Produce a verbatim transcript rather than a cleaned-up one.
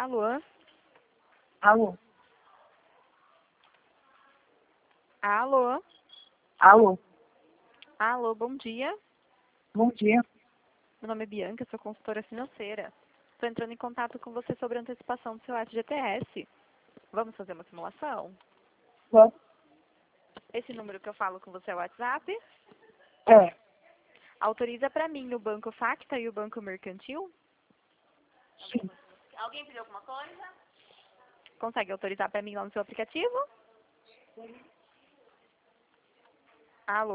Alô? Alô? Alô? Alô? Alô, bom dia. Bom dia. Meu nome é Bianca, sou consultora financeira. Estou entrando em contato com você sobre a antecipação do seu F G T S. Vamos fazer uma simulação? Posso? Esse número que eu falo com você é o WhatsApp? É. Autoriza para mim o Banco Facta e o Banco Mercantil? Sim. Alguém pediu alguma coisa? Consegue autorizar para mim lá no seu aplicativo? Alô?